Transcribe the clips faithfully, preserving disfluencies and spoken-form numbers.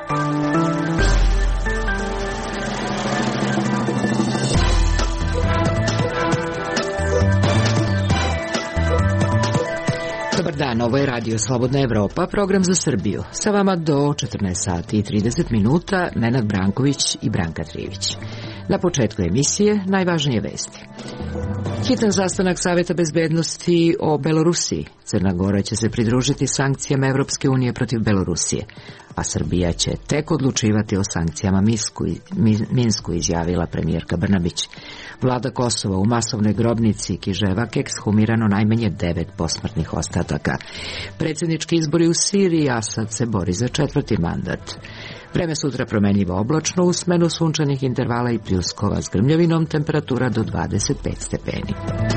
Dobar dan, ovo je Radio Slobodna Evropa, program za Srbiju. Sa vama do četrnaest sati i trideset minuta, Nenad Branković i Branka Trivić. Na početku emisije najvažnije vesti. Hitan sastanak Saveta bezbednosti o Belorusiji. Crna Gora će se pridružiti sankcijama Evropske unije protiv Belorusije, a Srbija će tek odlučivati o sankcijama Minsku, Minsku izjavila premijerka Brnabić. Vlada Kosova u masovnoj grobnici Kiževak ekshumirano najmanje devet posmrtnih ostataka. Predsjednički izbori u Siriji, Asad se bori za četvrti mandat. Vreme sutra promenljivo oblačno, u smenu sunčanih intervala i pljuskova s grmljavinom, temperatura do dvadeset pet stepeni.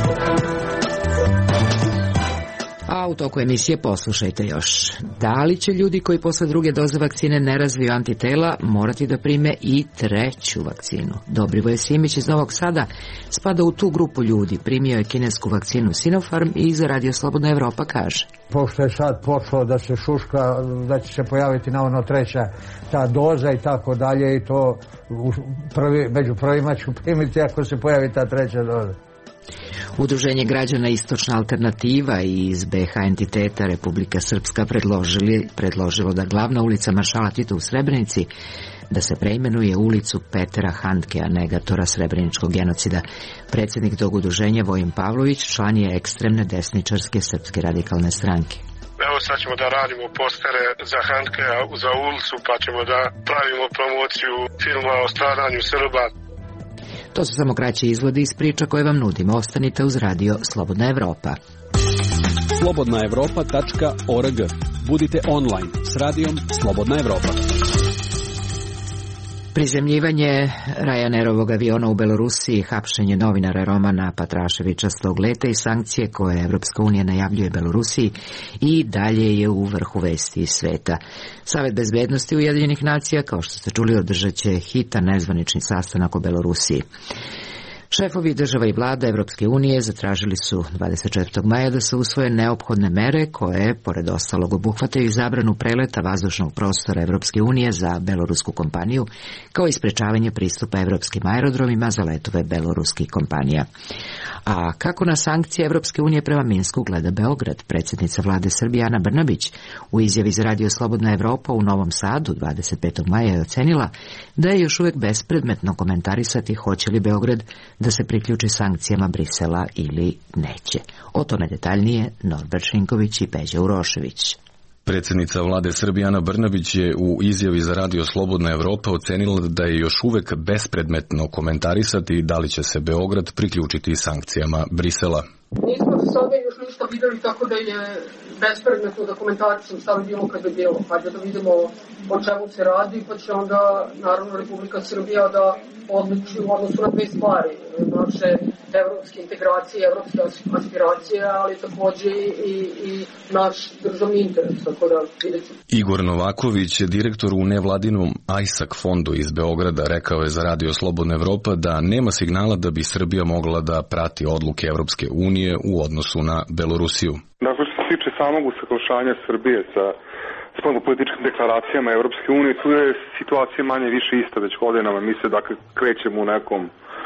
A u toku emisije poslušajte još. Da li će ljudi koji posle druge doze vakcine ne razviju antitela morati da prime i treću vakcinu? Dobrivoje Simić iz Novog Sada spada u tu grupu ljudi. Primio je kinesku vakcinu Sinopharm i za Radio Slobodna Evropa kaže: pošto je sad počelo da se šuška, da će se pojaviti navodno treća ta doza i tako dalje, i to prvi, među prvima ću primiti ako se pojavi ta treća doza. Udruženje građana Istočna alternativa i iz be ha entiteta Republika Srpska predložili, predložilo da glavna ulica Maršala Tita u Srebrenici da se preimenuje ulicu Petera Handkea, negatora srebreničkog genocida. Predsjednik tog udruženja Vojin Pavlović član je ekstremne desničarske Srpske radikalne stranke. Evo sad ćemo da radimo postere za Handkea za ulicu, pa ćemo da pravimo promociju filma o stradanju Srba. To su samo kraći izvodi iz priča koje vam nudimo. Ostanite uz Radio Slobodna Evropa. slobodna evropa tačka org. Budite online s Radijom Slobodna Evropa. Prizemljivanje Ryanairovog aviona u Belorusiji, hapšenje novinara Romana Patraševića s tog leta i sankcije koje Evropska unija najavljuje Belorusiji i dalje je u vrhu vesti iz sveta. Savet bezbednosti Ujedinjenih nacija, kao što ste čuli, održat će hitan nezvanični sastanak o Belorusiji. Šefovi država i vlada Evropske unije zatražili su dvadeset četvrtog maja da se usvoje neophodne mere koje, pored ostalog, obuhvataju zabranu preleta vazdušnog prostora Evropske unije za belorusku kompaniju, kao i sprečavanje pristupa evropskim aerodromima za letove beloruskih kompanija. A kako na sankcije Evropske unije prema Minsku gleda Beograd? Predsjednica vlade Srbije Ana Brnabić u izjavi za Radio Slobodna Evropa u Novom Sadu dvadeset petog maja je ocenila da je još uvijek bespredmetno komentarisati hoće li Beograd da se priključi sankcijama Brisela ili neće. O tome detaljnije Norbert Šinković i Peđa Urošević. Predsjednica vlade Srbije Ana Brnabić je u izjavi za Radio Slobodna Evropa ocenila da je još uvek bespredmetno komentarisati da li će se Beograd priključiti sankcijama Brisela. Nismo za sada još ništa videli, tako da je bespredmetno da komentarišem šta bi bilo kad bi bilo. Hajde da vidimo o čemu se radi, pa će onda naravno Republika Srbija da odluči u odnosu na dve stvari. Naše evropske integracije, evropske aspiracije, ali takođe i, i naš državni interes, tako da vidjet ćemo. Igor Novaković, direktor u nevladinom Ajsak fondu iz Beograda, rekao je za Radio Slobodna Evropa da nema signala da bi Srbija mogla da prati odluke Evropske unije u odnosu na Belorusiju. Dakle, što se tiče samog usaglašanja Srbije sa spoljnopolitičkim deklaracijama Evropske unije, tu je situacija manje više ista već godinama. Mi se dakle krećemo u nekom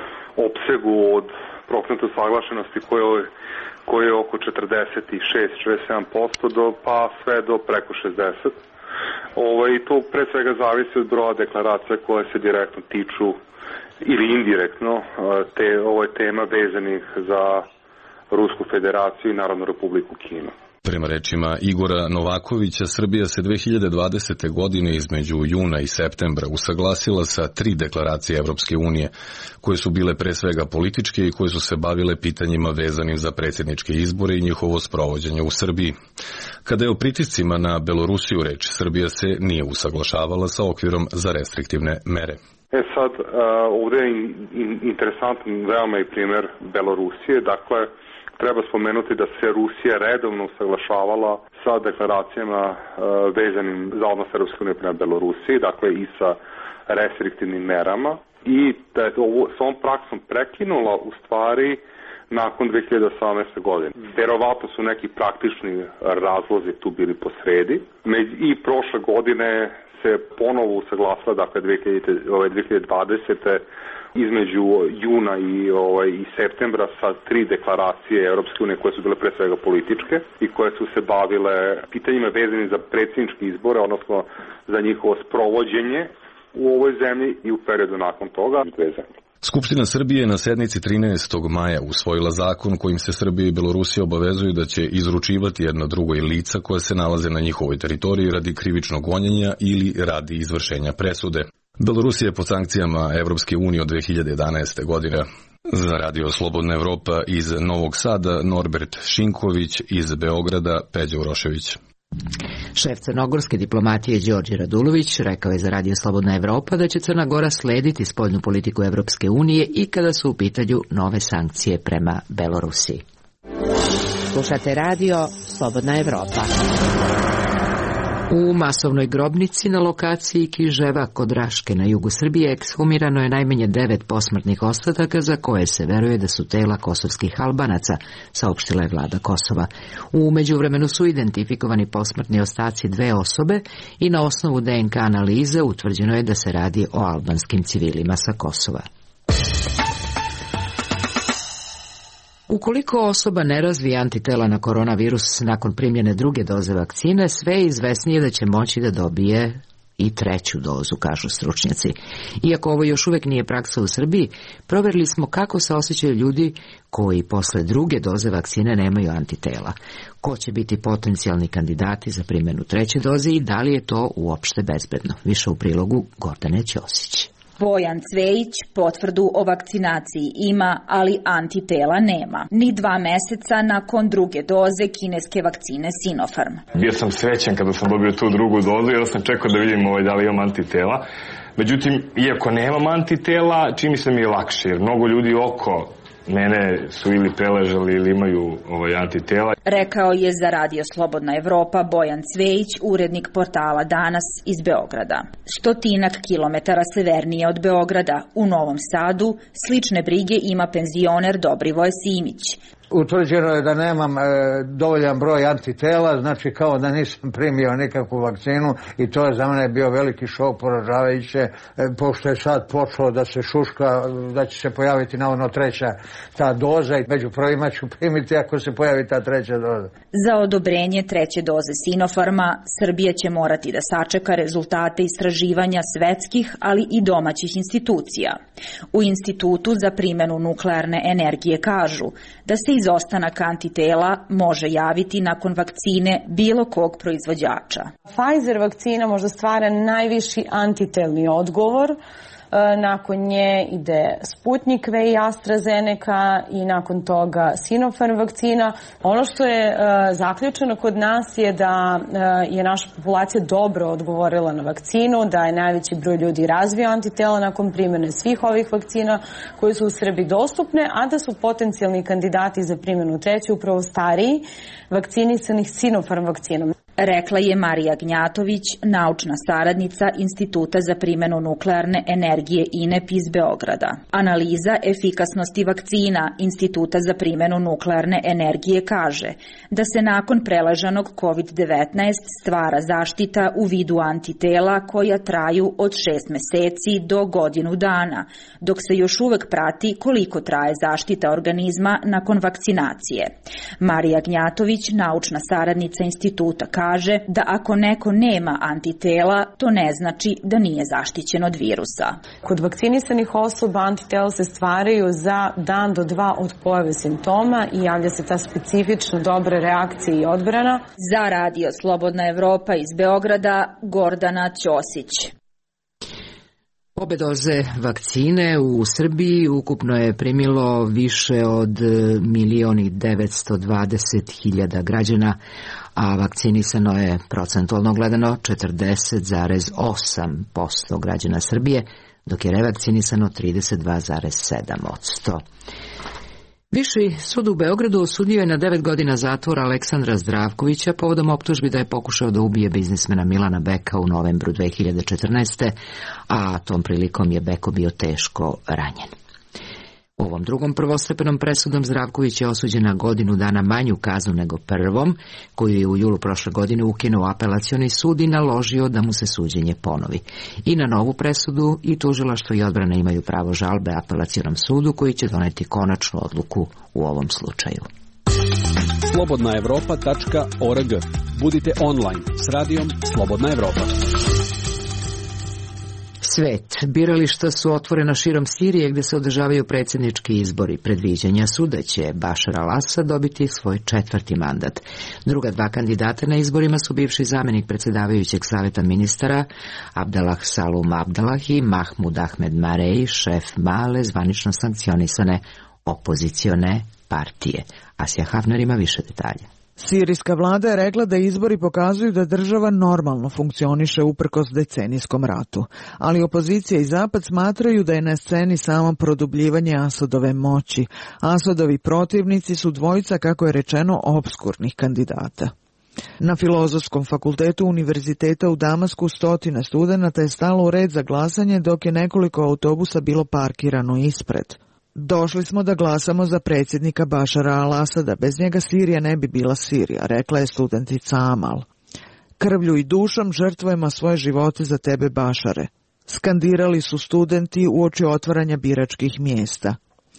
opsegu od procenta usaglašenosti koje je, koje je oko četrdeset šest do četrdeset sedam posto do, pa sve do preko šezdeset. Ovo, i to pre svega zavisi od broja deklaracija koje se direktno tiču ili indirektno te, ovo je tema vezanih za Rusku federaciju i Narodnu republiku Kinu. Prema rečima Igora Novakovića, Srbija se dve hiljade dvadesete. godine između juna i septembra usaglasila sa tri deklaracije Evropske unije, koje su bile pre svega političke i koje su se bavile pitanjima vezanim za predsjedničke izbore i njihovo sprovođenje u Srbiji. Kada je o pritiscima na Belorusiju reč, Srbija se nije usaglašavala sa okvirom za restriktivne mere. E sad, ovdje je interesantan veoma i primjer Belorusije, dakle, treba spomenuti da se Rusija redovno usaglašavala sa deklaracijama uh, vezanim za odnos Europske unije prema Belorusiji, dakle i sa restriktivnim merama, i da je ovo s ovom praksom prekinula u stvari nakon dve hiljade osamnaeste. godine. Verovatno su neki praktični razlozi tu bili posredi. I prošle godine se ponovo usaglasila, dakle dve hiljade dvadesete između juna i, ovaj, i septembra sa tri deklaracije Europske unije koje su bile pre svega političke i koje su se bavile pitanjima vezanim za predsjedničke izbore, odnosno za njihovo sprovođenje u ovoj zemlji i u periodu nakon toga dve zemlje. Skupština Srbije na sednici trinaestog maja usvojila zakon kojim se Srbija i Belorusija obavezuju da će izručivati jedno drugoj lica koja se nalaze na njihovoj teritoriji radi krivičnog gonjenja ili radi izvršenja presude. Belorusija je pod sankcijama Evropske unije od dve hiljade jedanaeste. godine. Za Radio Slobodna Evropa iz Novog Sada, Norbert Šinković, iz Beograda, Peđa Urošević. Šef crnogorske diplomatije Đorđe Radulović rekao je za Radio Slobodna Evropa da će Crna Gora slediti spoljnu politiku Evropske unije i kada su u pitanju nove sankcije prema Belorusiji. Slušate Radio Slobodna Evropa. U masovnoj grobnici na lokaciji Kiževa kod Raške na jugu Srbije ekshumirano je najmanje devet posmrtnih ostataka za koje se veruje da su tela kosovskih Albanaca, saopštila je vlada Kosova. U međuvremenu su identifikovani posmrtni ostaci dve osobe i na osnovu D N K analize utvrđeno je da se radi o albanskim civilima sa Kosova. Ukoliko osoba ne razvije antitela na koronavirus nakon primljene druge doze vakcine, sve je izvesnije da će moći da dobije i treću dozu, kažu stručnjaci. Iako ovo još uvek nije praksa u Srbiji, proverili smo kako se osjećaju ljudi koji posle druge doze vakcine nemaju antitela. Ko će biti potencijalni kandidati za primjenu treće doze i da li je to uopšte bezbedno? Više u prilogu Gordane Ćosić. Bojan Cvejić potvrdu o vakcinaciji ima, ali antitela nema. Ni dva meseca nakon druge doze kineske vakcine Sinopharm. Bio sam srećan kada sam dobio tu drugu dozu, jer sam čekao da vidim ovaj, da li imam antitela. Međutim, iako nemam antitela, čini se mi je lakše, jer mnogo ljudi oko mene su ili preležali ili imaju ovaj, antitela. Rekao je za Radio Slobodna Evropa Bojan Cvejić, urednik portala Danas iz Beograda. Stotinak kilometara severnije od Beograda, u Novom Sadu, slične brige ima penzioner Dobrivoje Simić. Utvrđeno je da nemam e, dovoljan broj antitela, znači kao da nisam primio nikakvu vakcinu i to je za mene bio veliki šok, poražavajuće, e, pošto je sad počelo da se šuška, da će se pojaviti navodno treća ta doza i među prvima ću primiti ako se pojavi ta treća doza. Za odobrenje treće doze Sinopharma Srbija će morati da sačeka rezultate istraživanja svetskih, ali i domaćih institucija. U Institutu za primjenu nuklearne energije kažu da se izostanak antitela može javiti nakon vakcine bilo kog proizvođača. Pfizer vakcina možda stvara najviši antitelni odgovor. Nakon nje ide Sputnik V i AstraZeneca i nakon toga Sinopharm vakcina. Ono što je uh, zaključeno kod nas je da uh, je naša populacija dobro odgovorila na vakcinu, da je najveći broj ljudi razvio antitela nakon primjene svih ovih vakcina koje su u Srbiji dostupne, a da su potencijalni kandidati za primjenu treće upravo stariji vakcinisanih Sinopharm vakcinom. Rekla je Marija Gnjatović, naučna saradnica Instituta za primjenu nuklearne energije I N E P iz Beograda. Analiza efikasnosti vakcina Instituta za primjenu nuklearne energije kaže da se nakon preležanog kovid devetnaest stvara zaštita u vidu antitela koja traju od šest meseci do godinu dana, dok se još uvek prati koliko traje zaštita organizma nakon vakcinacije. Marija Gnjatović, naučna saradnica Instituta, kaže kaže da ako neko nema antitela, to ne znači da nije zaštićen od virusa. Kod vakcinisanih osoba antitela se stvaraju za dan do dva od pojave simptoma i javlja se ta specifična dobra reakcija i odbrana. Za Radio Slobodna Evropa iz Beograda, Gordana Ćosić. Obe doze vakcine u Srbiji ukupno je primilo više od milion i devetsto dvadeset hiljada građana, a vakcinisano je procentualno gledano četrdeset zarez osam posto građana Srbije, dok je revakcinisano trideset dva zarez sedam posto. Viši sud u Beogradu osudio je na devet godina zatvora Aleksandra Zdravkovića povodom optužbi da je pokušao da ubije biznismena Milana Beka u novembru dve hiljade četrnaeste. a tom prilikom je Beko bio teško ranjen. Ovom drugom prvostepenom presudom Zdravković je osuđen na godinu dana manju kaznu nego prvom, koju je u julu prošle godine ukinuo apelacioni sud i naložio da mu se suđenje ponovi. I na novu presudu i tužilaštvo i odbrana imaju pravo žalbe apelacionom sudu koji će doneti konačnu odluku u ovom slučaju. slobodna evropa tačka org. Budite online s radijom Slobodna Evropa. Svet. Birališta su otvorena širom Sirije gdje se održavaju predsjednički izbori. Predviđanja su da će Bašar al-Asad dobiti svoj četvrti mandat. Druga dva kandidata na izborima su bivši zamjenik predsjedavajućeg savjeta ministara Abdallah Salum Abdallah i Mahmud Ahmed Marei, šef male zvanično sankcionisane opozicione partije. Asja Hafner ima više detalja. Sirijska vlada je rekla da izbori pokazuju da država normalno funkcioniše uprkos decenijskom ratu, ali opozicija i Zapad smatraju da je na sceni samo produbljivanje Asadove moći. Asadovi protivnici su dvojica, kako je rečeno, opskurnih kandidata. Na Filozofskom fakultetu Univerziteta u Damasku stotine studenata je stalo u red za glasanje dok je nekoliko autobusa bilo parkirano ispred. Došli smo da glasamo za predsjednika Bašara al-Asada, bez njega Sirija ne bi bila Sirija, rekla je studentica Amal. Krvlju i dušom žrtvujemo svoje živote za tebe, Bašare, skandirali su studenti uoči otvaranja biračkih mjesta.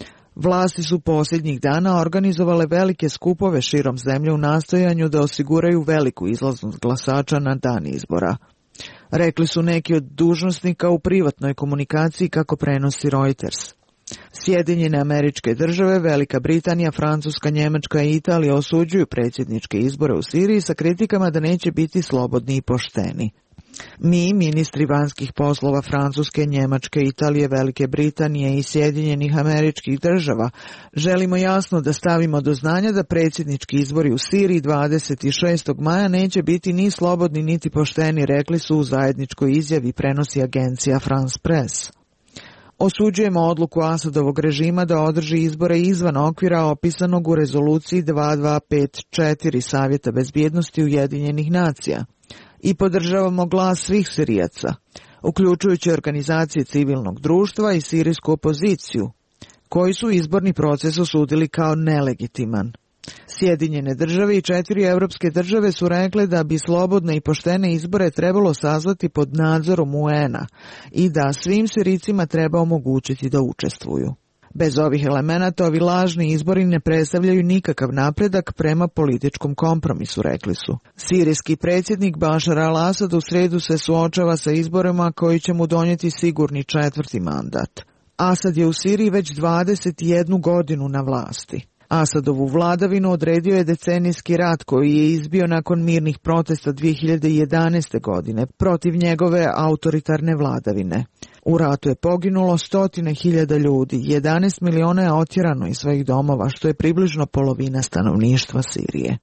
Vlasti su posljednjih dana organizovale velike skupove širom zemlje u nastojanju da osiguraju veliku izlaznost glasača na dan izbora. Rekli su neki od dužnosnika u privatnoj komunikaciji, kako prenosi Reuters. Sjedinjene Američke Države, Velika Britanija, Francuska, Njemačka i Italija osuđuju predsjedničke izbore u Siriji sa kritikama da neće biti slobodni i pošteni. Mi, ministri vanjskih poslova Francuske, Njemačke, Italije, Velike Britanije i Sjedinjenih Američkih Država, želimo jasno da stavimo do znanja da predsjednički izbori u Siriji dvadeset šestog maja neće biti ni slobodni niti pošteni, rekli su u zajedničkoj izjavi, prenosi agencija France Press. Osuđujemo odluku Asadovog režima da održi izbore izvan okvira opisanog u rezoluciji dva dva pet četiri Savjeta bezbjednosti Ujedinjenih nacija i podržavamo glas svih Sirijaca, uključujući organizacije civilnog društva i sirijsku opoziciju, koji su izborni proces osudili kao nelegitiman. Sjedinjene Države i četiri europske države su rekle da bi slobodne i poštene izbore trebalo sazvati pod nadzorom U N a i da svim Sirijcima treba omogućiti da učestvuju. Bez ovih elemenata ovi lažni izbori ne predstavljaju nikakav napredak prema političkom kompromisu, rekli su. Sirijski predsjednik Bašar al-Asad u sredu se suočava sa izborima koji će mu donijeti sigurni četvrti mandat. Asad je u Siriji već dvadeset jednu godinu na vlasti. Asadovu vladavinu odredio je decenijski rat koji je izbio nakon mirnih protesta dvije hiljade jedanaeste. godine protiv njegove autoritarne vladavine. U ratu je poginulo stotine hiljada ljudi, jedanaest miliona je otjerano iz svojih domova, što je približno polovina stanovništva Sirije.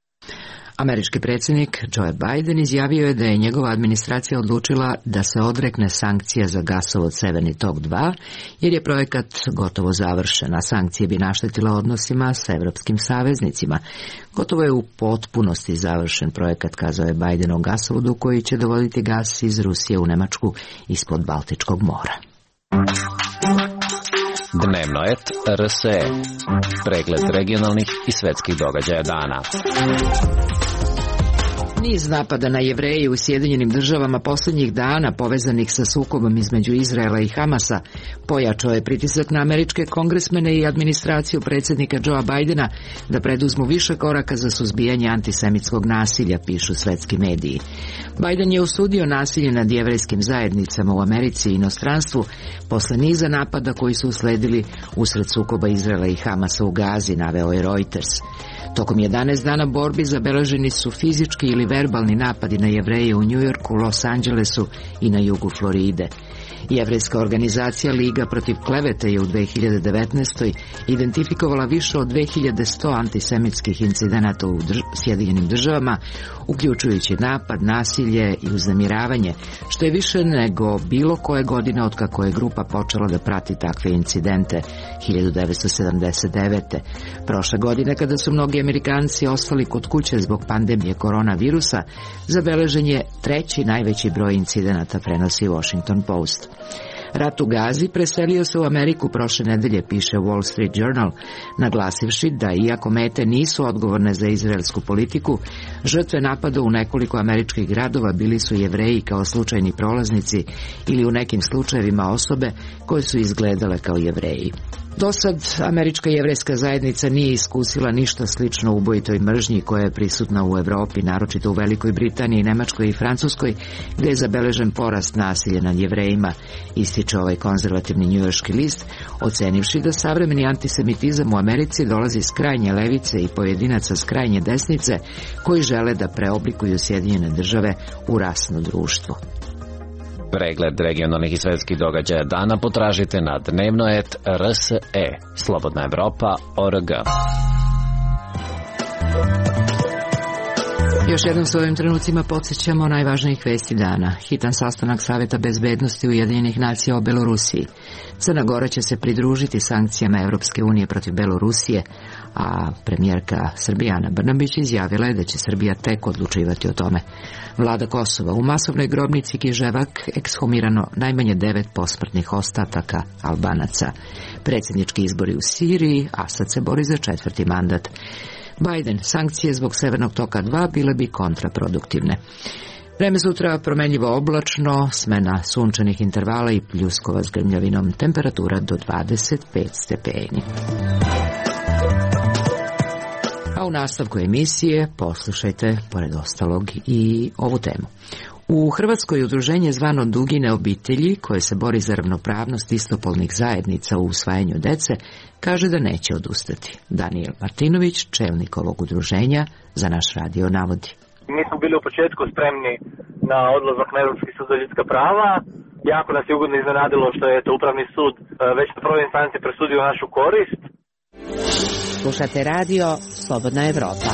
Američki predsjednik Joe Biden izjavio je da je njegova administracija odlučila da se odrekne sankcija za gasovod Severni tok dva, jer je projekat gotovo završen, a sankcije bi naštetile odnosima sa evropskim saveznicima. Gotovo je u potpunosti završen projekat, kazao je Biden o gasovodu koji će dovoditi gas iz Rusije u Nemačku ispod Baltičkog mora. Dnevno et R S E. Pregled regionalnih i svetskih događaja dana. Niz napada na Jevreje u Sjedinjenim Državama posljednjih dana povezanih sa sukobom između Izraela i Hamasa pojačao je pritisak na američke kongresmene i administraciju predsjednika Joea Bidena da preduzmu više koraka za suzbijanje antisemitskog nasilja, pišu svetski mediji. Biden je osudio nasilje nad jevrejskim zajednicama u Americi i inostranstvu posle niza napada koji su usledili usred sukoba Izraela i Hamasa u Gazi, naveo je Reuters. Tokom jedanaest dana borbi zabeleženi su fizički ili verbalni napadi na Jevreje u Njujorku, Los Angelesu i na jugu Floride. Jevrejska organizacija Liga protiv klevete je u dve hiljade devetnaestoj. identifikovala više od dve hiljade sto antisemitskih incidenata u drž- Sjedinjenim Državama, uključujući napad, nasilje i uznemiravanje, što je više nego bilo koje godine otkako je grupa počela da prati takve incidente, hiljadu devetsto sedamdeset devete. Prošle godine, kada su mnogi Amerikanci ostali kod kuće zbog pandemije koronavirusa, zabeležen je treći najveći broj incidenata, prenosi Washington Post. Rat u Gazi preselio se u Ameriku prošle nedelje, piše Wall Street Journal, naglasivši da iako mete nisu odgovorne za izraelsku politiku, žrtve napada u nekoliko američkih gradova bili su Jevreji kao slučajni prolaznici ili u nekim slučajevima osobe koje su izgledale kao Jevreji. Dosad američka jevrejska zajednica nije iskusila ništa slično ubojitoj mržnji koja je prisutna u Evropi, naročito u Velikoj Britaniji, Nemačkoj i Francuskoj, gde je zabeležen porast nasilja nad Jevrejima, ističe ovaj konzervativni njujorški list, ocenivši da savremeni antisemitizam u Americi dolazi s krajnje levice i pojedinaca s krajnje desnice koji žele da preoblikuju Sjedinjene države u rasno društvo. Pregled regionalnih i svetskih događaja dana potražite na dnevno et r s e, slobodna evropa tačka org. Još jednom s ovim trenucima podsjećamo najvažnijih vesti dana. Hitan sastanak Saveta bezbednosti Ujedinjenih nacija o Belorusiji. Crna Gora će se pridružiti sankcijama Evropske unije protiv Belorusije, a premijerka Srbije Ana Brnabić izjavila je da će Srbija tek odlučivati o tome. Vlada Kosova: u masovnoj grobnici Kiževak ekshumirano najmanje devet posmrtnih ostataka Albanaca. Predsjednički izbori u Siriji, Asad se bori za četvrti mandat. Biden: sankcije zbog Severnog toka dva bile bi kontraproduktivne. Vreme sutra promenljivo oblačno, smena sunčanih intervala i pljuskova s grmljavinom, temperatura do dvadeset pet stepeni. A u nastavku emisije poslušajte, pored ostalog, i ovu temu. U Hrvatskoj udruženje zvano Dugine obitelji, koje se bori za ravnopravnost istopolnih zajednica u usvajanju dece, kaže da neće odustati. Daniel Martinović, čelnik ovog udruženja, za naš radio navodi. Mi smo bili u početku spremni na odlazak na Europski sud za ljudska prava. Jako nas je ugodno iznenadilo što je to Upravni sud već na prvoj instanci presudio našu korist. Slušate radio Slobodna Evropa.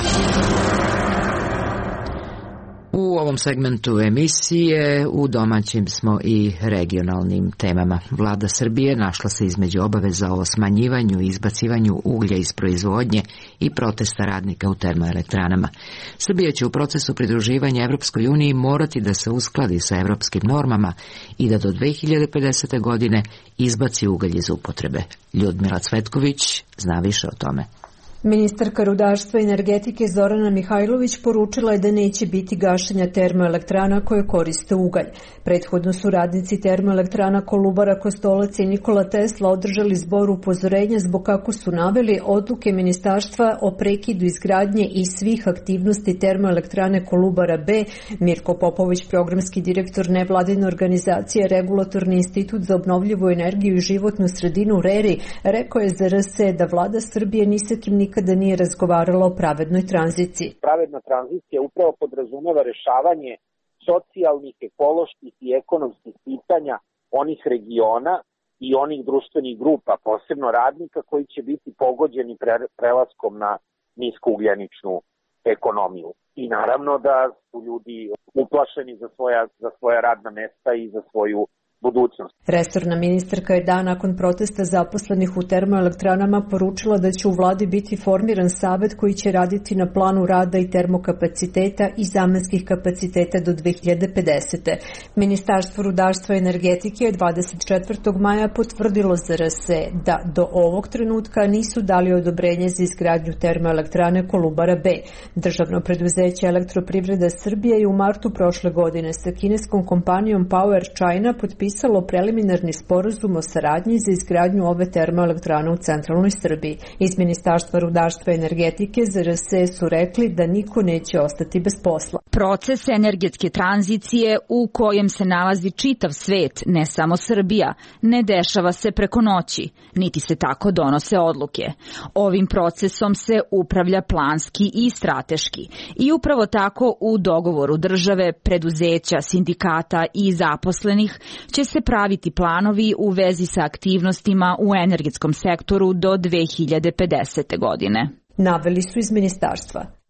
U ovom segmentu emisije u domaćim smo i regionalnim temama. Vlada Srbije našla se između obaveza o smanjivanju i izbacivanju uglja iz proizvodnje i protesta radnika u termoelektranama. Srbija će u procesu pridruživanja Evropskoj uniji morati da se uskladi sa evropskim normama i da do dve hiljade pedesete. godine izbaci ugalj iz upotrebe. Ljudmila Cvetković zna više o tome. Ministarka rudarstva i energetike Zorana Mihajlović poručila je da neće biti gašenja termoelektrana koje koriste ugalj. Prethodno su radnici termoelektrana Kolubara, Kostolac i Nikola Tesla održali zbor upozorenja zbog, kako su naveli, odluke ministarstva o prekidu izgradnje i svih aktivnosti termoelektrane Kolubara B. Mirko Popović, programski direktor nevladine organizacije Regulatorni institut za obnovljivu energiju i životnu sredinu RERI, rekao je za R S E da vlada Srbije ni sa kim nikada nije razgovarala o pravednoj tranziciji. Pravedna tranzicija upravo podrazumeva rešavanje socijalnih, ekoloških i ekonomskih pitanja onih regiona i onih društvenih grupa, posebno radnika, koji će biti pogođeni prelaskom na niskougljeničnu ekonomiju. I naravno da su ljudi uplašeni za svoja, za svoja radna mesta i za svoju budućnost. Resorna ministarka je dan nakon protesta zaposlenih u termoelektranama poručila da će u vladi biti formiran savet koji će raditi na planu rada i termokapaciteta i zamenskih kapaciteta do dve hiljade pedesete. Ministarstvo rudarstva i energetike je dvadeset četvrtog maja potvrdilo za R S E da do ovog trenutka nisu dali odobrenje za izgradnju termoelektrane Kolubara B. Državno preduzeće Elektroprivreda Srbije je u martu prošle godine sa kineskom kompanijom Power China potpisalo potpisalo preliminarni sporazum o saradnji za izgradnju ove termoelektrane u centralnoj Srbiji. Iz Ministarstva rudarstva i energetike za R S E su rekli da niko neće ostati bez posla. Proces energetske tranzicije u kojem se nalazi čitav svet, ne samo Srbija, ne dešava se preko noći, niti se tako donose odluke. Ovim procesom se upravlja planski i strateški i upravo tako u dogovoru države, preduzeća, sindikata i zaposlenih će se praviti planovi u vezi sa aktivnostima u energetskom sektoru do dve hiljade pedesete. godine. Naveli su iz ministarstva.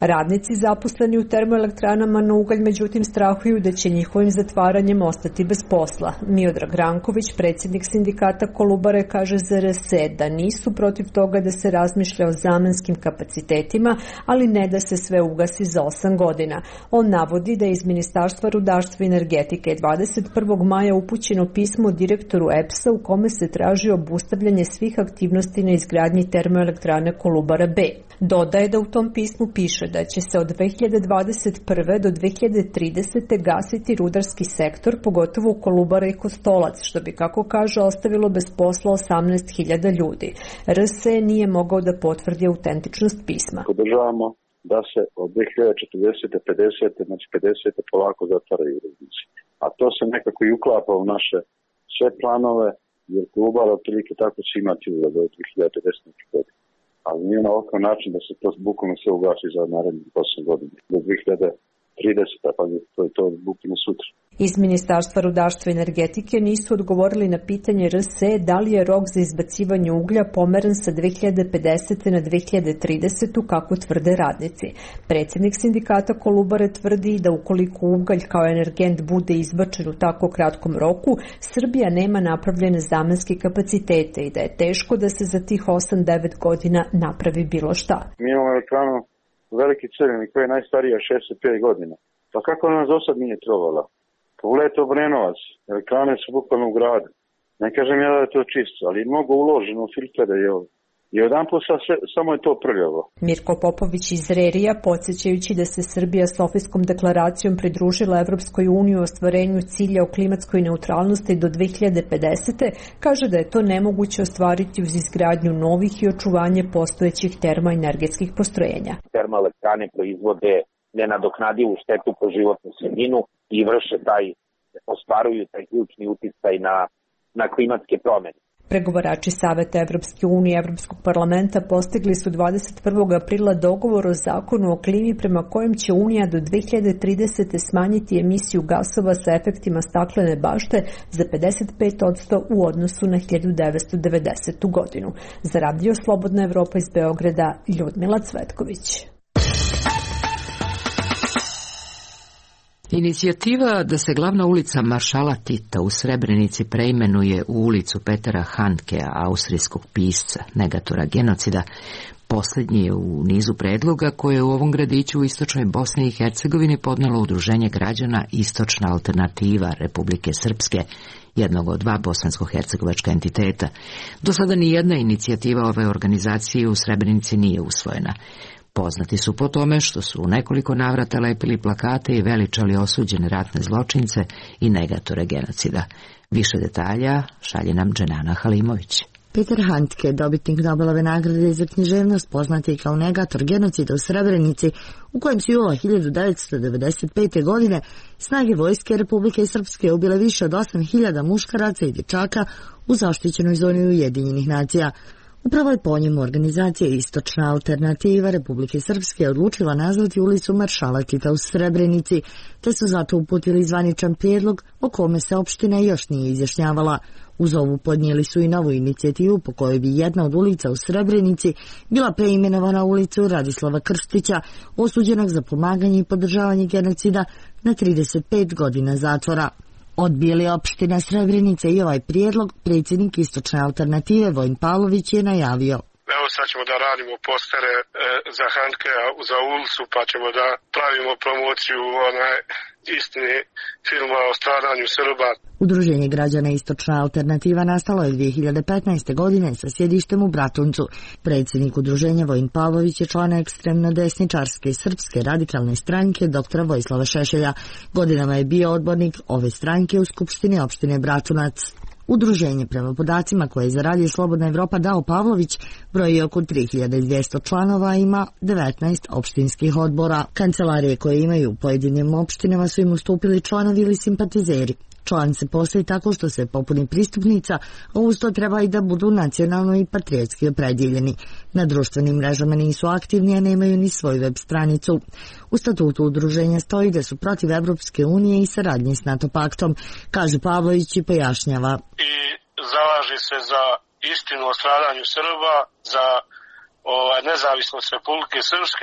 Radnici zaposleni u termoelektranama na ugalj međutim strahuju da će njihovim zatvaranjem ostati bez posla. Miodrag Ranković, predsjednik sindikata Kolubare, kaže za R S E da nisu protiv toga da se razmišlja o zamenskim kapacitetima, ali ne da se sve ugasi za osam godina. On navodi da je iz Ministarstva rudarstva i energetike dvadeset prvog maja upućeno pismo direktoru E P S-a u kome se traži obustavljanje svih aktivnosti na izgradnji termoelektrane Kolubara B. Dodaje da u tom pismu piše da će se od dve hiljade dvadeset prve do dve hiljade tridesete gasiti rudarski sektor, pogotovo u Kolubara i Kostolac, što bi, kako kaže, ostavilo bez posla osamnaest hiljada ljudi. R S E nije mogao da potvrdi autentičnost pisma. Podržavamo da se od dve hiljade četrdesete, pedesete, znači pedesete polako zatvaraju rudnici. A to se nekako i uklapa u naše sve planove, jer Kolubara otprilike tako će imati do dve hiljade pedesete godine. Ali nije na ovakav način da se to bukvalno sve ugasi za narednih osam godina. Do dve hiljade tridesete. pa to je to bukvalno sutra. Iz Ministarstva rudarstva i energetike nisu odgovorili na pitanje R S E da li je rok za izbacivanje uglja pomeren sa dve hiljade pedesete na dve hiljade tridesetu kako tvrde radnici. Predsjednik sindikata Kolubare tvrdi da ukoliko ugalj kao energent bude izbačen u tako kratkom roku, Srbija nema napravljene zamenske kapacitete i da je teško da se za tih osam devet godina napravi bilo šta. Mi imamo elektranu Veliki Crveni koja je najstarija šezdeset pet godina. Pa kako nas do sad nije trovala? Pogledajte Obrenovac, elektrane su bukvalno u gradu. Ne kažem ja da je to čisto, ali je mnogo uloženo u filtere i ovo. I jedan put sve, samo je to prljavo. Mirko Popović iz Rerija, podsjećajući da se Srbija Sofijskom deklaracijom pridružila Evropskoj uniji u ostvarenju cilja o klimatskoj neutralnosti do dve hiljade pedesete, kaže da je to nemoguće ostvariti uz izgradnju novih i očuvanje postojećih termoenergetskih postrojenja. Termoelektrane proizvode nenadoknadivu štetu po životnu sredinu i vrše taj, ostvaruju taj ključni uticaj na, na klimatske promjene. Pregovarači Saveta Evropske unije i Evropskog parlamenta postigli su dvadeset prvog aprila dogovor o zakonu o klimi prema kojem će Unija do dve hiljade tridesete smanjiti emisiju gasova sa efektima staklene bašte za pedeset pet posto u odnosu na hiljadu devetsto devedesetu godinu. Za Radio Slobodna Evropa iz Beograda, Ljudmila Cvetković. Inicijativa da se glavna ulica Maršala Tita u Srebrenici preimenuje u ulicu Petera Handkea, austrijskog pisca, negatora genocida, posljednji je u nizu predloga koje je u ovom gradiću u istočnoj Bosni i Hercegovini podnelo Udruženje građana Istočna alternativa Republike Srpske, jednog od dva bosansko-hercegovačka entiteta. Do sada ni jedna inicijativa ove organizacije u Srebrenici nije usvojena. Poznati su po tome što su u nekoliko navrata lepili plakate i veličali osuđene ratne zločince i negatore genocida. Više detalja šalje nam Dženana Halimović. Peter Handke, dobitnik Nobelove nagrade za književnost, poznat je kao negator genocida u Srebrenici, u kojem su jula hiljadu devetsto devedeset pete. godine snage vojske Republike Srpske ubile više od osam hiljada muškaraca i dječaka u zaštićenoj zoni Ujedinjenih nacija. Upravo je po njemu organizacija Istočna alternativa Republike Srpske odlučila nazvati ulicu Maršala Tita u Srebrenici, te su zato uputili zvaničan prijedlog o kome se opština još nije izjašnjavala. Uz ovu podnijeli su i novu inicijativu po kojoj bi jedna od ulica u Srebrenici bila preimenovana ulicu Radislava Krstića, osuđenog za pomaganje i podržavanje genocida na trideset pet godina zatvora. Odbili opština Srebrenica i ovaj prijedlog, predsjednik Istočne alternative Vojin Pavlović je najavio. Evo sad ćemo da radimo postere e, za Handkea za ulicu, pa ćemo da pravimo promociju onaj istini filma o stradanju Srba. Udruženje građana Istočna alternativa nastalo je dvije hiljade petnaeste. godine sa sjedištem u Bratuncu. Predsjednik udruženja Vojin Pavlović je član ekstremno desničarske srpske radikalne stranke doktora Vojislava Šešelja. Godinama je bio odbornik ove stranke u Skupštini opštine Bratunac. Udruženje, prema podacima koje je za Radio Slobodna Evropa dao Pavlović, broji oko tri hiljade dvjesto članova, ima devetnaest opštinskih odbora. Kancelarije koje imaju u pojedinim opštinama su im ustupili članovi ili simpatizeri. Član se postaje tako što se popuni pristupnica, a uz to treba i da budu nacionalno i patriotski opredjeljeni. Na društvenim mrežama nisu aktivni, a nemaju ni svoju web stranicu. U statutu udruženja stoji da su protiv Evropske unije i saradnje s NATO paktom, kaže Pavlović i pojašnjava. I zalaže se za istinu o stradanju Srba, za ovaj, nezavisnost Republike Srpske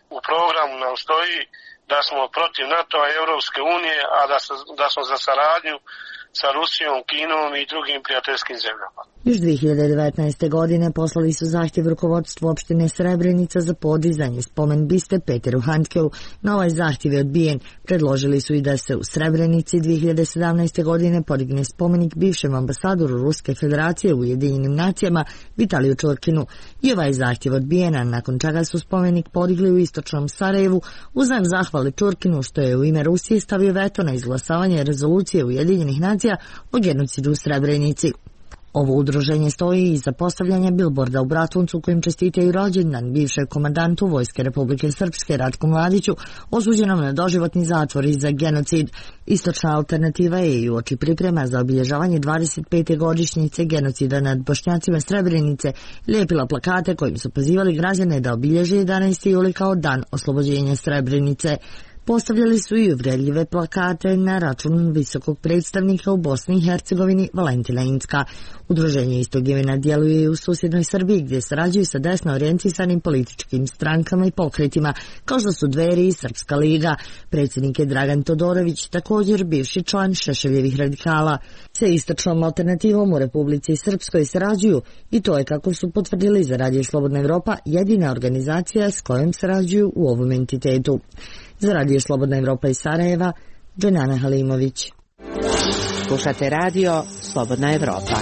u programu nam stoji da smo protiv NATO-a i Europske unije, a da, da smo za saradnju sa Rusijom, Kinom i drugim prijateljskim zemljama. Još dve hiljade devetnaeste. godine poslali su zahtjev rukovodstvu opštine Srebrenica za podizanje spomen biste Peteru Handkeu. Na ovaj zahtjev je odbijen. Predložili su i da se u Srebrenici dve hiljade sedamnaeste. godine podigne spomenik bivšem ambasadoru Ruske federacije u Ujedinjenim nacijama Vitaliju Čurkinu. I ovaj zahtjev odbijena, nakon čega su spomenik podigli u istočnom Sarajevu uzajem zahvale Čurkinu što je u ime Rusije stavio veto na izglasavanje rezolucije Ujedinjenih nacija o genocidu u Srebrenici. Ovo udruženje stoji iza postavljanja bilborda u Bratuncu kojim čestitaju rođendan bivšeg komandantu Vojske Republike Srpske Ratku Mladiću, osuđenom na doživotni zatvor i za genocid. Istočna alternativa je i uoči priprema za obilježavanje dvadeset pete godišnjice genocida nad Bošnjacima Srebrenice lijepila plakate kojim su pozivali građane da obilježe jedanaesti juli kao dan oslobođenja Srebrenice. Postavljali su i uvredljive plakate na račun visokog predstavnika u Bosni i Hercegovini Valentina Incka. Udruženje istog imena djeluje i u susjednoj Srbiji gdje sarađuju sa desno orijentisanim političkim strankama i pokretima kao što su Dveri i Srpska liga. Predsjednik je Dragan Todorović, također bivši član Šešeljevih radikala. Sa istočnom alternativom u Republici Srpskoj sarađuju i to je, kako su potvrdili za Radio Slobodna Evropa, jedina organizacija s kojom sarađuju u ovom entitetu. Za Radio Slobodna Evropa iz Sarajeva, Dženana Halimović. Slušate Radio Slobodna Evropa.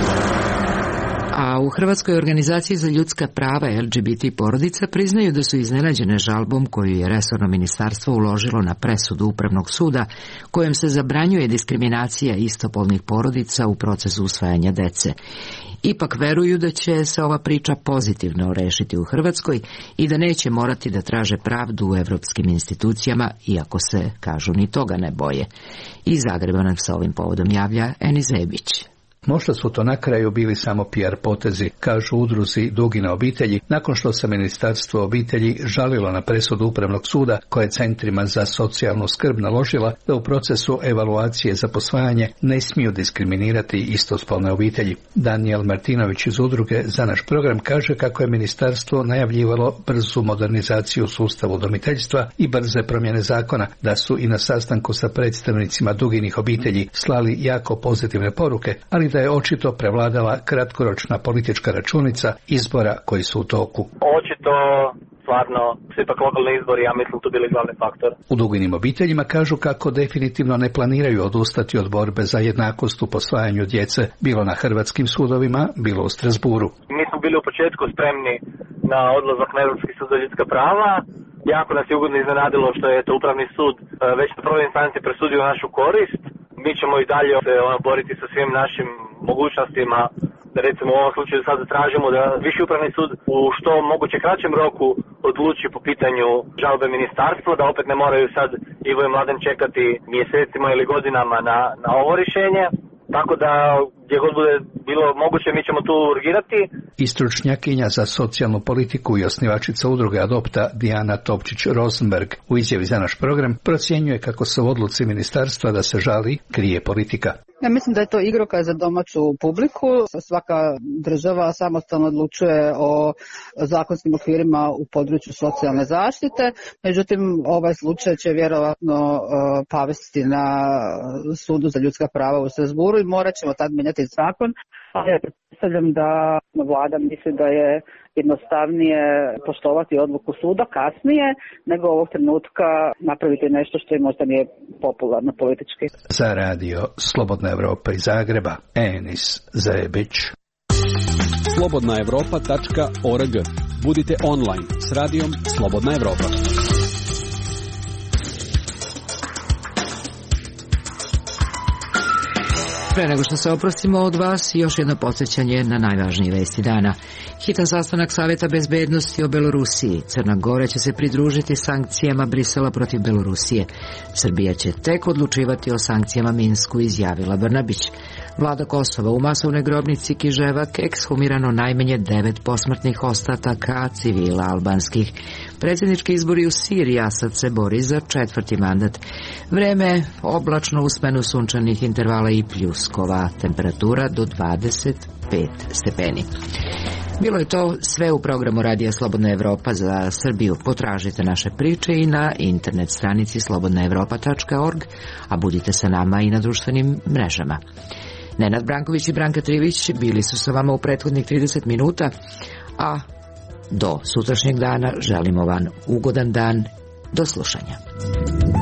A u Hrvatskoj organizaciji za ljudska prava L G B T porodica priznaju da su iznenađene žalbom koju je resorno ministarstvo uložilo na presudu Upravnog suda kojom se zabranjuje diskriminacija istopolnih porodica u procesu usvajanja dece. Ipak veruju da će se ova priča pozitivno rešiti u Hrvatskoj i da neće morati da traže pravdu u evropskim institucijama, iako se, kažu, ni toga ne boje. Iz Zagreba nam se ovim povodom javlja Eni Zebić. Možda su to na kraju bili samo P R potezi, kažu udruzi Dugina obitelji, nakon što se Ministarstvo obitelji žalilo na presudu Upravnog suda koje je centrima za socijalnu skrb naložila da u procesu evaluacije za posvajanje ne smiju diskriminirati istospolne obitelji. Daniel Martinović iz udruge Za naš program kaže kako je ministarstvo najavljivalo brzu modernizaciju sustava udomiteljstva i brze promjene zakona, da su i na sastanku sa predstavnicima Duginih obitelji slali jako pozitivne poruke, ali da je očito prevladala kratkoročna politička računica izbora koji su u toku. Očito, stvarno, su ipak lokalni izbori, ja mislim, tu bili glavni faktor. U Duginim obiteljima kažu kako definitivno ne planiraju odustati od borbe za jednakost u posvajanju djece, bilo na hrvatskim sudovima, bilo u Strasburu. Mi smo bili u početku spremni na odlazak na Europski sud za ljudska prava. Jako nas je ugodno iznenadilo što je to Upravni sud već na prvoj instanci presudio našu korist. Mi ćemo i dalje se ono, boriti sa svim našim mogućnostima, da recimo u ovom slučaju sad tražimo da Viši upravni sud u što moguće kraćem roku odluči po pitanju žalbe ministarstva, da opet ne moraju sad Ivo i Mladen čekati mjesecima ili godinama na, na ovo rješenje. Tako da gdje god bude bilo moguće mi ćemo tu urgirati. I stručnjakinja za socijalnu politiku i osnivačica udruge Adopta Dijana Topčić-Rosenberg u izjavi za naš program procjenjuje kako se u odluci ministarstva da se žali krije politika. Ja mislim da je to igrokaz za domaću publiku. Svaka država samostalno odlučuje o zakonskim okvirima u području socijalne zaštite. Međutim, ovaj slučaj će vjerovatno pavesti na sudu za ljudska prava u Strasburu i morat ćemo tad mijenjati zakon. Ali ja pretpostavljam da vlada misli da je jednostavnije poštovati odluku suda kasnije nego ovog trenutka napraviti nešto što je možda nije popularno politički. Za Radio Slobodna Evropa iz Zagreba, Enis Zebić. slobodna evropa tačka org. Budite online s radijom Slobodna Evropa. Pre nego što se oprostimo od vas, još jedno podsjećanje na najvažnije vesti dana. Hitan sastanak Savjeta bezbednosti o Belorusiji. Crna Gora će se pridružiti sankcijama Brisela protiv Belorusije. Srbija će tek odlučivati o sankcijama Minsku, izjavila Brnabić. Vlada Kosova: u masovnoj grobnici Kiževak ekshumirano najmanje devet posmrtnih ostataka civila albanskih. Predsjednički izbori u Siriji, Asad se bori za četvrti mandat. Vreme oblačno u smenu sunčanih intervala i pljuskova. Temperatura do dvadeset pet stepeni. Bilo je to sve u programu Radija Slobodna Evropa za Srbiju. Potražite naše priče i na internet stranici slobodna evropa tačka org, a budite sa nama i na društvenim mrežama. Nenad Branković i Branka Trivić bili su sa vama u prethodnih trideset minuta, a do sutrašnjeg dana želimo vam ugodan dan. Do slušanja.